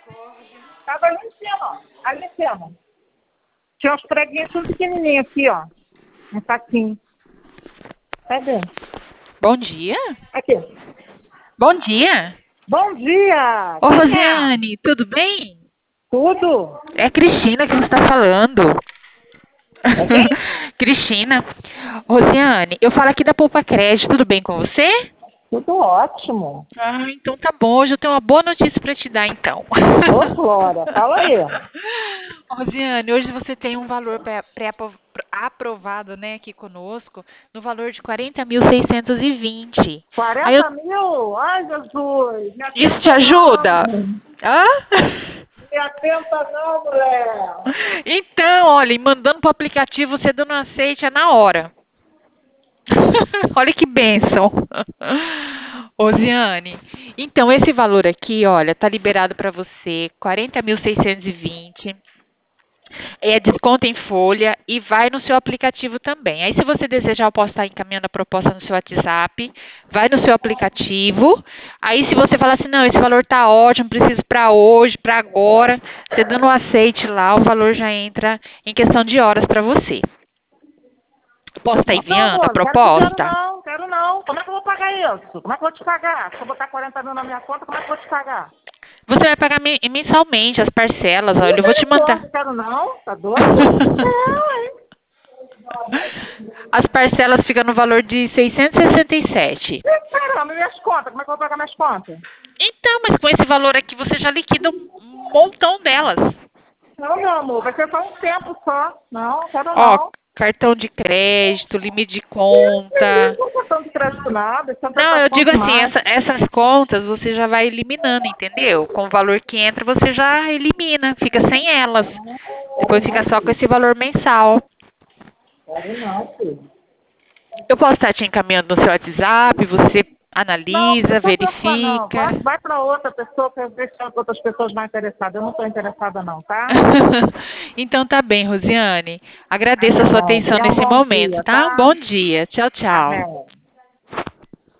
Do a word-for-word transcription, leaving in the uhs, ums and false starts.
Tava ali em cima, ó. Ali em cima. Tinha uns preguinhos tudo pequenininho aqui, ó. Um saquinho. Cadê? Bom dia? Aqui. Bom dia! Bom dia! Ô, Quem é? Rosiane, tudo bem? Tudo? É a Cristina que você está falando. É quem? Cristina. Rosiane, eu falo aqui da Poupa Crédito, tudo bem com você? Tudo ótimo. Ah, então tá bom. Hoje eu tenho uma boa notícia para te dar, então. Ô, Flora, fala aí. Rosiane, hoje você tem um valor pré- pré-aprovado, né, aqui conosco, no valor de quarenta mil seiscentos e vinte. Aí eu, quarenta mil? Ai, Jesus! Me isso te atenta ajuda? não! Hã? Me atenta não, mulher! Então, olha, mandando pro aplicativo, você dando um aceite é na hora. Olha que bênção. Rosiane, então esse valor aqui, olha, tá liberado para você, quarenta mil seiscentos e vinte. É desconto em folha e vai no seu aplicativo também. Aí, se você desejar, eu posso estar encaminhando a proposta no seu WhatsApp, vai no seu aplicativo. Aí, se você falar assim, não, esse valor tá ótimo, preciso para hoje, para agora, você dando o aceite lá, o valor já entra em questão de horas para você. Posso estar Não, enviando a amor, não quero esse dinheiro proposta? não, quero não. Como é que eu vou pagar isso? Como é que eu vou te pagar? Se eu botar quarenta mil na minha conta, como é que eu vou te pagar? Você vai pagar me- mensalmente as parcelas, olha, eu vou te mandar. Misericórdia, quero não, tá doido? Não, hein? As parcelas ficam no valor de seiscentos e sessenta e sete. Ih, caramba, e minhas contas? Como é que eu vou pagar minhas contas? Então, mas com esse valor aqui você já liquida um montão delas. Não, meu amor, vai ser só um tempo só. Não, quero Ó, não. cartão de crédito, limite de Deus me livre, conta. não cartão de crédito nada, isso é Não, eu tentação digo assim, demais. essa- essas contas você já vai eliminando, entendeu? Com o valor que entra você já elimina, fica sem elas. Depois Quero fica não, só com filho. esse valor mensal. Quero não, filho. Eu posso estar te encaminhando no seu WhatsApp, você Não, não analisa, precisa preocupar, não. verifica. Vai, vai para outra pessoa, que eu vejo que outras pessoas mais interessadas. Eu não estou interessada, não, tá? Então tá bem, Rosiane. Agradeço Tá a sua bom. atenção Tenha um nesse bom momento, dia, tá? Um tá? bom dia. Tchau, tchau. Amém.